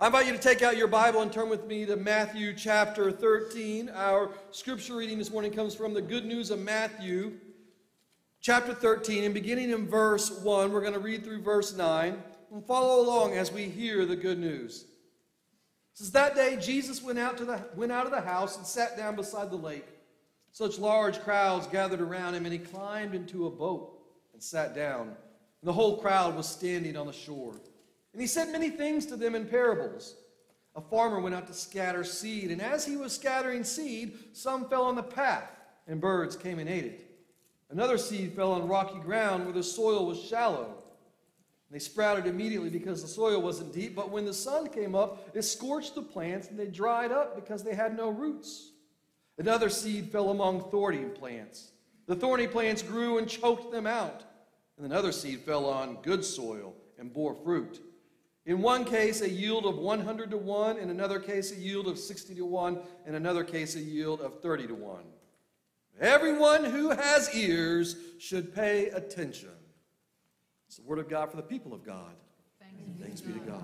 I invite you to take out your Bible and turn with me to Matthew chapter 13. Our scripture reading this morning comes from the Good News of Matthew chapter 13. And beginning in verse 1, we're going to read through verse 9 and follow along as we hear the good news. It says, that day Jesus went out of the house and sat down beside the lake. Such large crowds gathered around him, and he climbed into a boat and sat down. And the whole crowd was standing on the shore. And he said many things to them in parables. A farmer went out to scatter seed, and as he was scattering seed, some fell on the path, and birds came and ate it. Another seed fell on rocky ground where the soil was shallow. And they sprouted immediately because the soil wasn't deep, but when the sun came up, it scorched the plants, and they dried up because they had no roots. Another seed fell among thorny plants. The thorny plants grew and choked them out. And another seed fell on good soil and bore fruit. In one case, a yield of 100 to 1, in another case, a yield of 60 to 1, in another case, a yield of 30 to 1. Everyone who has ears should pay attention. It's the word of God for the people of God. Thanks be to God.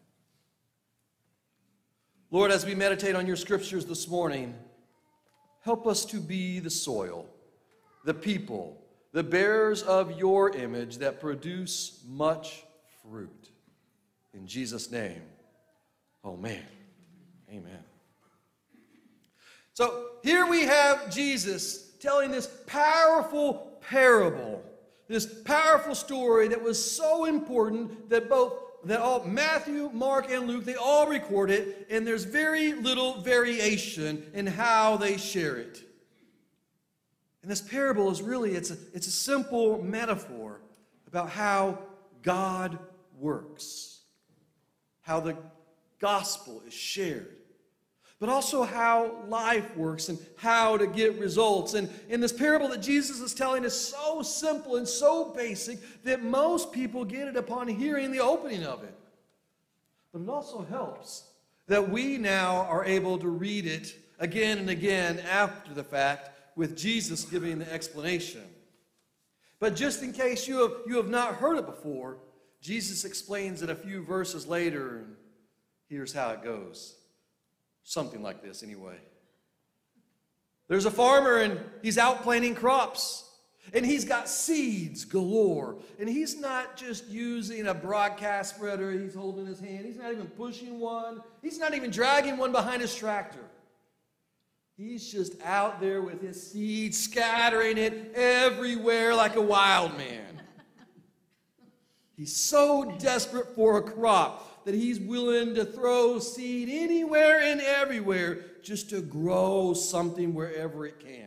Lord, as we meditate on your scriptures this morning, help us to be the soil, the people, the bearers of your image that produce much fruit. In Jesus' name, amen. Amen. So here we have Jesus telling this powerful parable, this powerful story that was so important that all Matthew, Mark, and Luke, they all record it, and there's very little variation in how they share it. And this parable is really, it's a simple metaphor about how God works, how the gospel is shared, but also how life works and how to get results. And in this parable that Jesus is telling is so simple and so basic that most people get it upon hearing the opening of it. But it also helps that we now are able to read it again and again after the fact with Jesus giving the explanation. But just in case you have not heard it before, Jesus explains it a few verses later, and here's how it goes. Something like this, anyway. There's a farmer, and he's out planting crops, and he's got seeds galore. And he's not just using a broadcast spreader he's holding in his hand. He's not even pushing one. He's not even dragging one behind his tractor. He's just out there with his seed, scattering it everywhere like a wild man. He's so desperate for a crop that he's willing to throw seed anywhere and everywhere just to grow something wherever it can.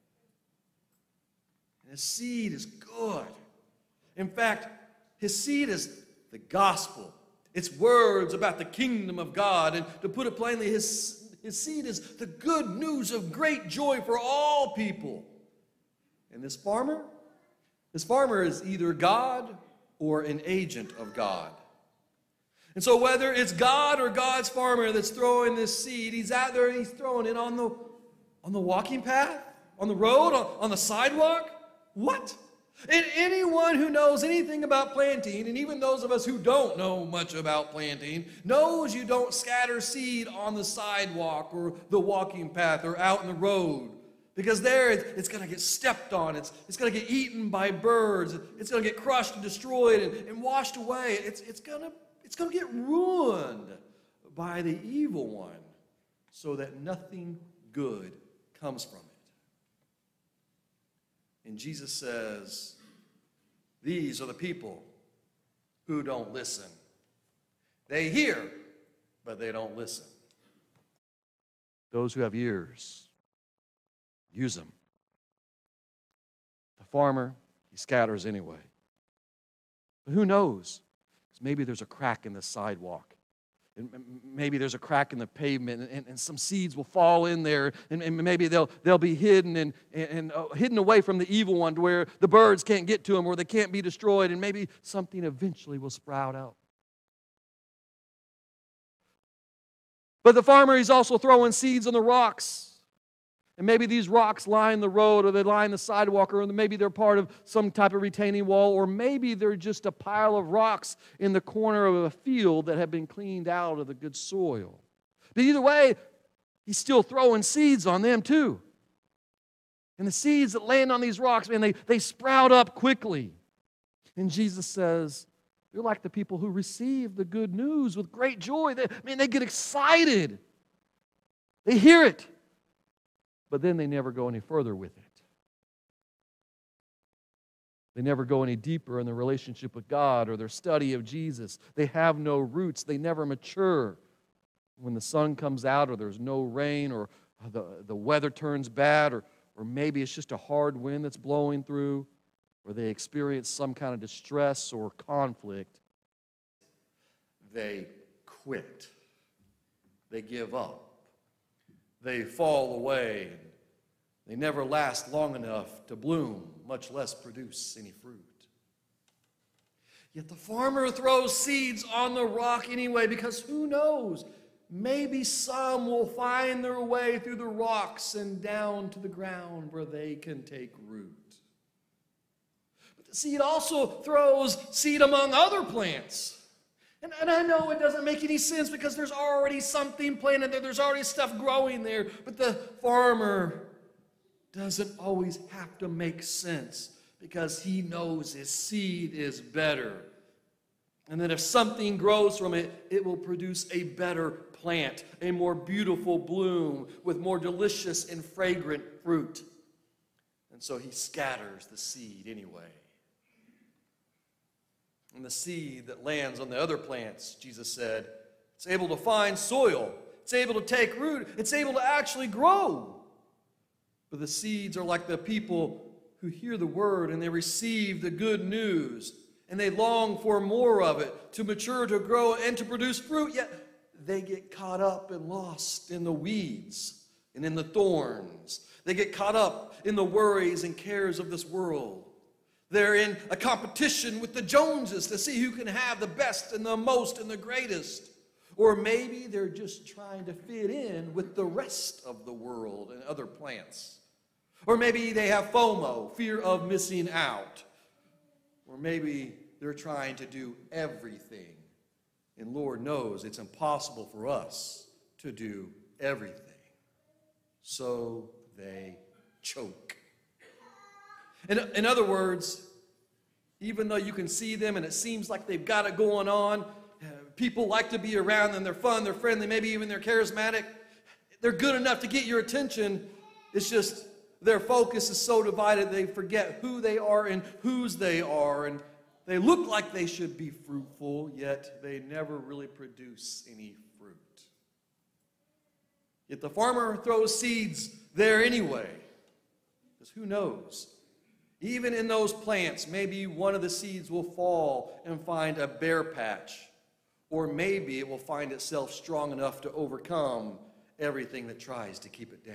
And his seed is good. In fact, his seed is the gospel. It's words about the kingdom of God. And to put it plainly, his seed is the good news of great joy for all people. And this farmer is either God or an agent of God. And so whether it's God or God's farmer that's throwing this seed, he's out there and he's throwing it on the walking path, on the road, on the sidewalk. What? And anyone who knows anything about planting, and even those of us who don't know much about planting, knows you don't scatter seed on the sidewalk or the walking path or out in the road. Because there it's going to get stepped on. It's going to get eaten by birds. It's going to get crushed and destroyed and washed away. It's going to get ruined by the evil one so that nothing good comes from it. And Jesus says, these are the people who don't listen. They hear, but they don't listen. Those who have ears, use them. The farmer, he scatters anyway. But who knows? Maybe there's a crack in the sidewalk. And maybe there's a crack in the pavement, and some seeds will fall in there, and maybe they'll be hidden and hidden away from the evil one to where the birds can't get to them or they can't be destroyed, and maybe something eventually will sprout out. But the farmer, he's also throwing seeds on the rocks. And maybe these rocks line the road, or they line the sidewalk, or maybe they're part of some type of retaining wall, or maybe they're just a pile of rocks in the corner of a field that have been cleaned out of the good soil. But either way, he's still throwing seeds on them too. And the seeds that land on these rocks, man, they sprout up quickly. And Jesus says, they're like the people who receive the good news with great joy. They get excited. They hear it. But then they never go any further with it. They never go any deeper in their relationship with God or their study of Jesus. They have no roots. They never mature. When the sun comes out, or there's no rain, or the weather turns bad, or maybe it's just a hard wind that's blowing through, or they experience some kind of distress or conflict, they quit. They give up. They fall away. They never last long enough to bloom, much less produce any fruit. Yet the farmer throws seeds on the rock anyway, because who knows? Maybe some will find their way through the rocks and down to the ground where they can take root. But the seed also throws seed among other plants. And I know it doesn't make any sense because there's already something planted there. There's already stuff growing there. But the farmer doesn't always have to make sense because he knows his seed is better. And that if something grows from it, it will produce a better plant, a more beautiful bloom with more delicious and fragrant fruit. And so he scatters the seed anyway. And the seed that lands on the other plants, Jesus said, it's able to find soil. It's able to take root. It's able to actually grow. But the seeds are like the people who hear the word and they receive the good news. And they long for more of it, to mature, to grow, and to produce fruit. Yet they get caught up and lost in the weeds and in the thorns. They get caught up in the worries and cares of this world. They're in a competition with the Joneses to see who can have the best and the most and the greatest. Or maybe they're just trying to fit in with the rest of the world and other plants. Or maybe they have FOMO, fear of missing out. Or maybe they're trying to do everything. And Lord knows it's impossible for us to do everything. So they choke. In other words, even though you can see them and it seems like they've got it going on, people like to be around them, they're fun, they're friendly, maybe even they're charismatic, they're good enough to get your attention. It's just their focus is so divided they forget who they are and whose they are, and they look like they should be fruitful, yet they never really produce any fruit. Yet the farmer throws seeds there anyway, because who knows? Even in those plants, maybe one of the seeds will fall and find a bare patch, or maybe it will find itself strong enough to overcome everything that tries to keep it down.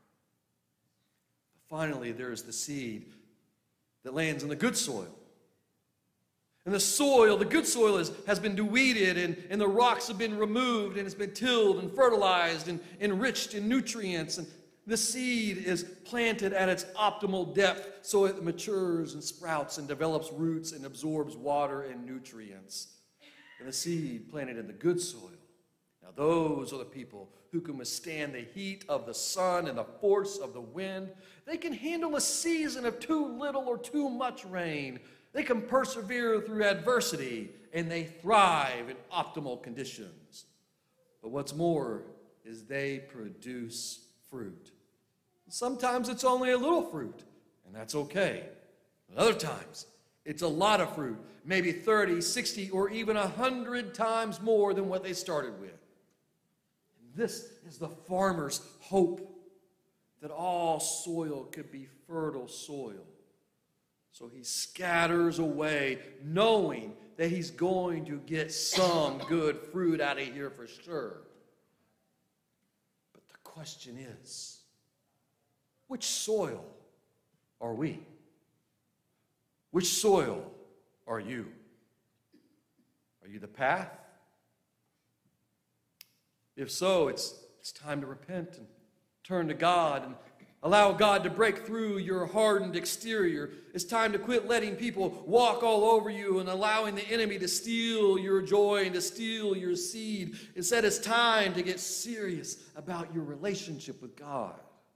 Finally, there's the seed that lands in the good soil. And the soil, the good soil has been deweeded, and the rocks have been removed, and it's been tilled and fertilized and enriched in nutrients. And the seed is planted at its optimal depth so it matures and sprouts and develops roots and absorbs water and nutrients. And the seed planted in the good soil. Now those are the people who can withstand the heat of the sun and the force of the wind. They can handle a season of too little or too much rain. They can persevere through adversity, and they thrive in optimal conditions. But what's more is they produce fruit. Sometimes it's only a little fruit, and that's okay. But other times, it's a lot of fruit, maybe 30, 60, or even 100 times more than what they started with. And this is the farmer's hope, that all soil could be fertile soil. So he scatters away, knowing that he's going to get some good fruit out of here for sure. But the question is, which soil are we? Which soil are you? Are you the path? If so, it's time to repent and turn to God and Allow God to break through your hardened exterior. It's time to quit letting people walk all over you and allowing the enemy to steal your joy and to steal your seed. Instead, it's time to get serious about your relationship with God.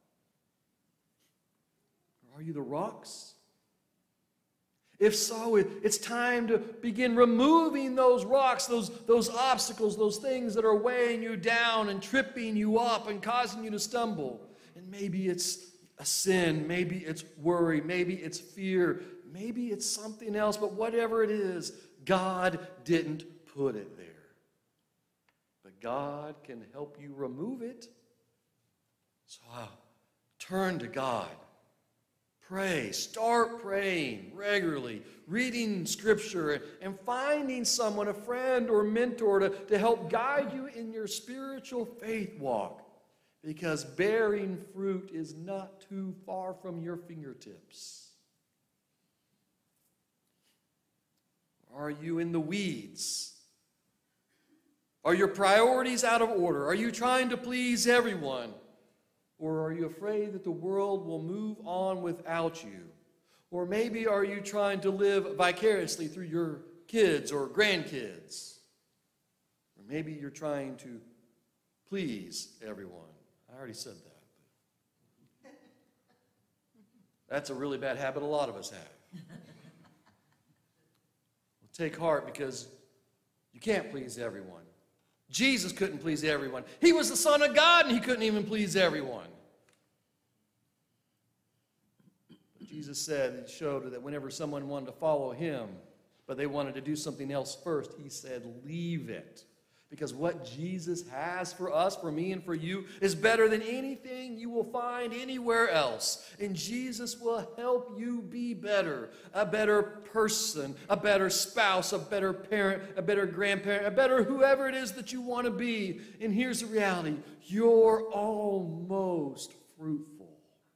Or are you the rocks? If so, it's time to begin removing those rocks, those obstacles, those things that are weighing you down and tripping you up and causing you to stumble. And maybe it's a sin, maybe it's worry, maybe it's fear, maybe it's something else, but whatever it is, God didn't put it there. But God can help you remove it. So turn to God. Pray. Start praying regularly, reading Scripture, and finding someone, a friend or mentor, to help guide you in your spiritual faith walk. Because bearing fruit is not too far from your fingertips. Are you in the weeds? Are your priorities out of order? Are you trying to please everyone? Or are you afraid that the world will move on without you? Or maybe are you trying to live vicariously through your kids or grandkids? Or maybe you're trying to please everyone. I already said that. That's a really bad habit a lot of us have. Well, take heart, because you can't please everyone. Jesus couldn't please everyone. He was the Son of God, and he couldn't even please everyone. But Jesus said, he showed that whenever someone wanted to follow him, but they wanted to do something else first, he said, leave it. Because what Jesus has for us, for me and for you, is better than anything you will find anywhere else. And Jesus will help you be better, a better person, a better spouse, a better parent, a better grandparent, a better whoever it is that you want to be. And here's the reality: you're almost fruitful.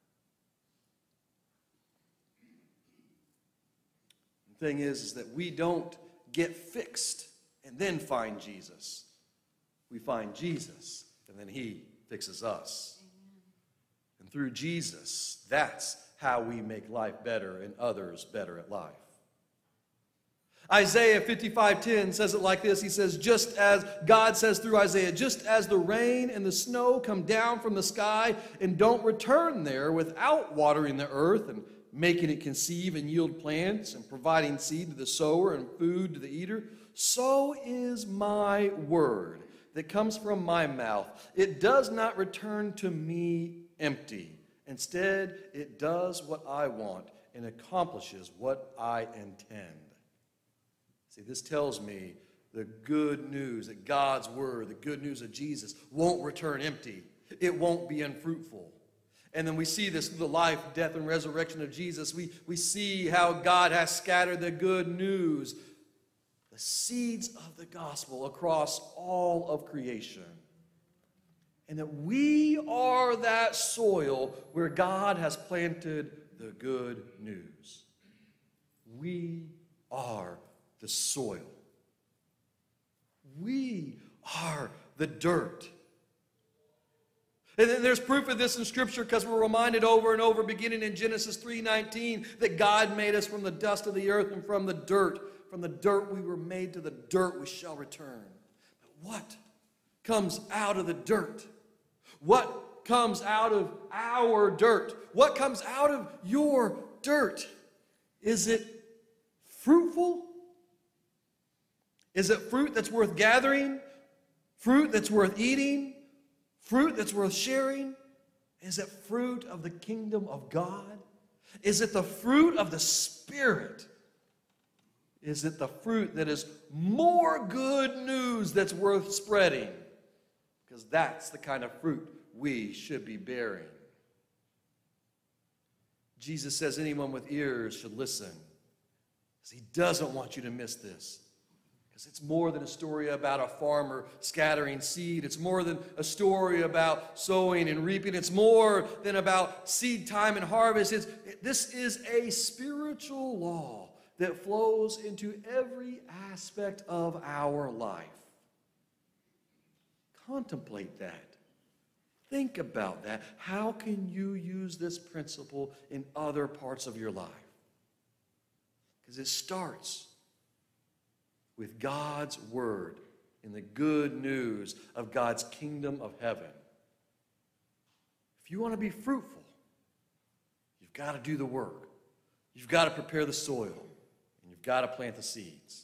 The thing is that we don't get fixed and then find Jesus. We find Jesus, and then he fixes us. And through Jesus, that's how we make life better and others better at life. Isaiah 55:10 says it like this. He says, just as God says through Isaiah, just as the rain and the snow come down from the sky and don't return there without watering the earth and making it conceive and yield plants and providing seed to the sower and food to the eater, so is my word that comes from my mouth. It does not return to me empty. Instead, it does what I want and accomplishes what I intend. See, this tells me the good news that God's word, the good news of Jesus, won't return empty. It won't be unfruitful. And then we see this through the life, death, and resurrection of Jesus. We see how God has scattered the good news, the seeds of the gospel, across all of creation. And that we are that soil where God has planted the good news. We are the soil. We are the dirt. And then there's proof of this in Scripture, because we're reminded over and over, beginning in Genesis 3:19, that God made us from the dust of the earth and from the dirt. From the dirt we were made, to the dirt we shall return. But what comes out of the dirt? What comes out of our dirt? What comes out of your dirt? Is it fruitful? Is it fruit that's worth gathering? Fruit that's worth eating? Fruit that's worth sharing? Is it fruit of the kingdom of God? Is it the fruit of the Spirit? Is it the fruit that is more good news that's worth spreading? Because that's the kind of fruit we should be bearing. Jesus says anyone with ears should listen, because he doesn't want you to miss this. It's more than a story about a farmer scattering seed. It's more than a story about sowing and reaping. It's more than about seed time and harvest. This is a spiritual law that flows into every aspect of our life. Contemplate that. Think about that. How can you use this principle in other parts of your life? Because it starts with God's word and the good news of God's kingdom of heaven. If you want to be fruitful, you've got to do the work. You've got to prepare the soil, and you've got to plant the seeds.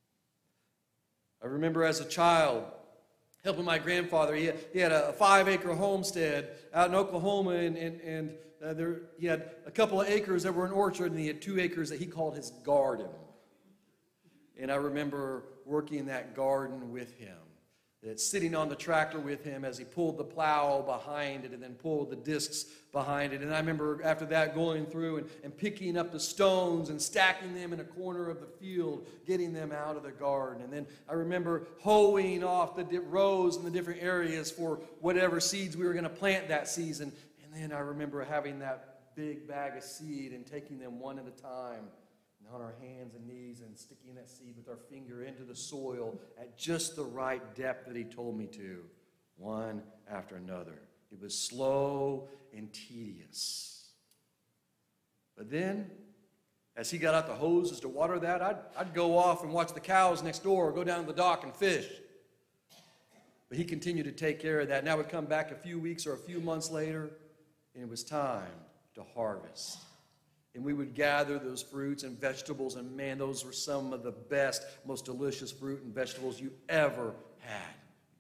I remember as a child helping my grandfather. He had a 5-acre homestead out in Oklahoma, and he had a couple of acres that were an orchard, and he had 2 acres that he called his garden. And I remember working that garden with him, sitting on the tractor with him as he pulled the plow behind it and then pulled the discs behind it. And I remember after that going through and picking up the stones and stacking them in a corner of the field, getting them out of the garden. And then I remember hoeing off the rows in the different areas for whatever seeds we were going to plant that season. And then I remember having that big bag of seed and taking them one at a time, on our hands and knees, and sticking that seed with our finger into the soil at just the right depth that he told me to, one after another. It was slow and tedious. But then, as he got out the hoses to water that, I'd go off and watch the cows next door or go down to the dock and fish. But he continued to take care of that. And I would come back a few weeks or a few months later, and it was time to harvest. And we would gather those fruits and vegetables, and man, those were some of the best, most delicious fruit and vegetables you ever had.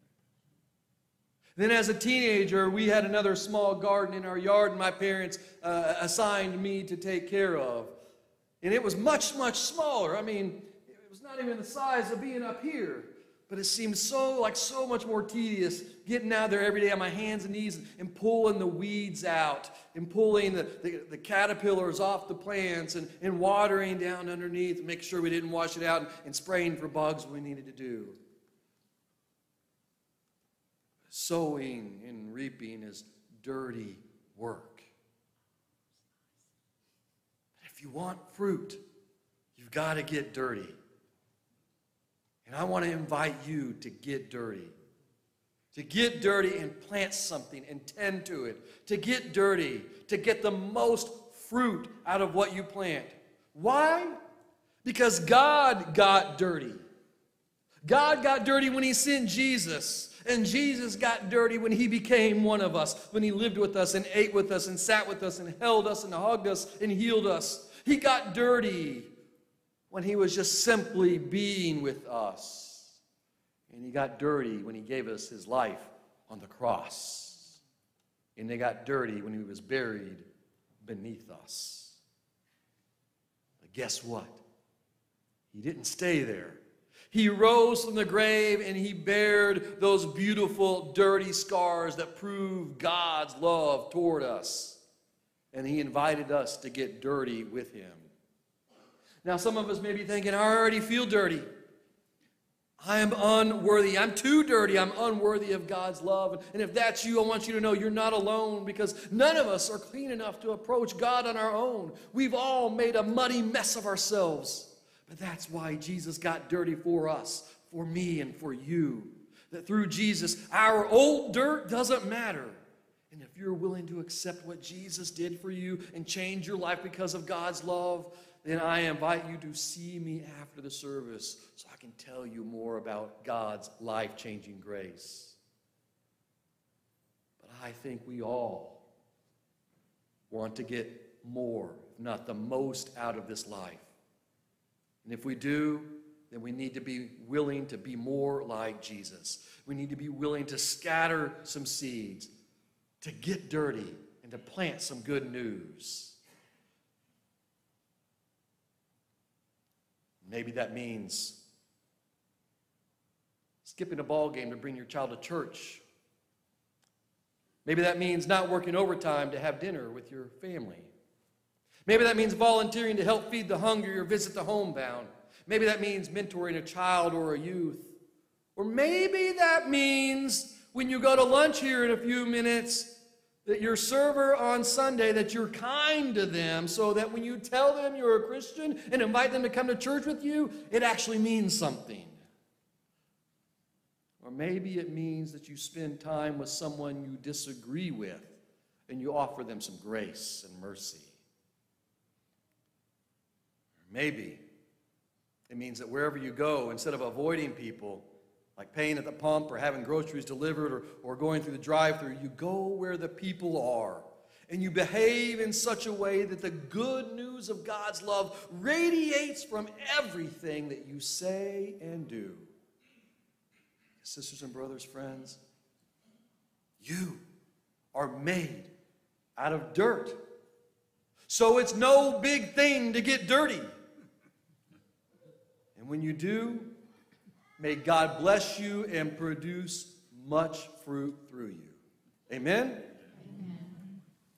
Then as a teenager, we had another small garden in our yard, and my parents assigned me to take care of. And it was much, much smaller. I mean, it was not even the size of being up here. But it seemed so much more tedious getting out there every day on my hands and knees and pulling the weeds out and pulling the caterpillars off the plants and watering down underneath and making sure we didn't wash it out and spraying for bugs when we needed to do. Sowing and reaping is dirty work. But if you want fruit, you've got to get dirty. And I want to invite you to get dirty. To get dirty and plant something and tend to it. To get dirty, to get the most fruit out of what you plant. Why? Because God got dirty. God got dirty when he sent Jesus. And Jesus got dirty when he became one of us. When he lived with us and ate with us and sat with us and held us and hugged us and healed us. He got dirty when he was just simply being with us. And he got dirty when he gave us his life on the cross. And he got dirty when he was buried beneath us. But guess what? He didn't stay there. He rose from the grave and he bared those beautiful, dirty scars that prove God's love toward us. And he invited us to get dirty with him. Now, some of us may be thinking, I already feel dirty. I am unworthy. I'm too dirty. I'm unworthy of God's love. And if that's you, I want you to know you're not alone, because none of us are clean enough to approach God on our own. We've all made a muddy mess of ourselves. But that's why Jesus got dirty for us, for me, and for you. That through Jesus, our old dirt doesn't matter. And if you're willing to accept what Jesus did for you and change your life because of God's love, then I invite you to see me after the service so I can tell you more about God's life-changing grace. But I think we all want to get more, if not the most, out of this life. And if we do, then we need to be willing to be more like Jesus. We need to be willing to scatter some seeds, to get dirty, and to plant some good news. Maybe that means skipping a ball game to bring your child to church. Maybe that means not working overtime to have dinner with your family. Maybe that means volunteering to help feed the hungry or visit the homebound. Maybe that means mentoring a child or a youth. Or maybe that means when you go to lunch here in a few minutes, that your server on Sunday, that you're kind to them so that when you tell them you're a Christian and invite them to come to church with you, it actually means something. Or maybe it means that you spend time with someone you disagree with and you offer them some grace and mercy. Or maybe it means that wherever you go, instead of avoiding people, like paying at the pump or having groceries delivered or going through the drive-thru, you go where the people are. And you behave in such a way that the good news of God's love radiates from everything that you say and do. Sisters and brothers, friends, you are made out of dirt. So it's no big thing to get dirty. And when you do, may God bless you and produce much fruit through you. Amen?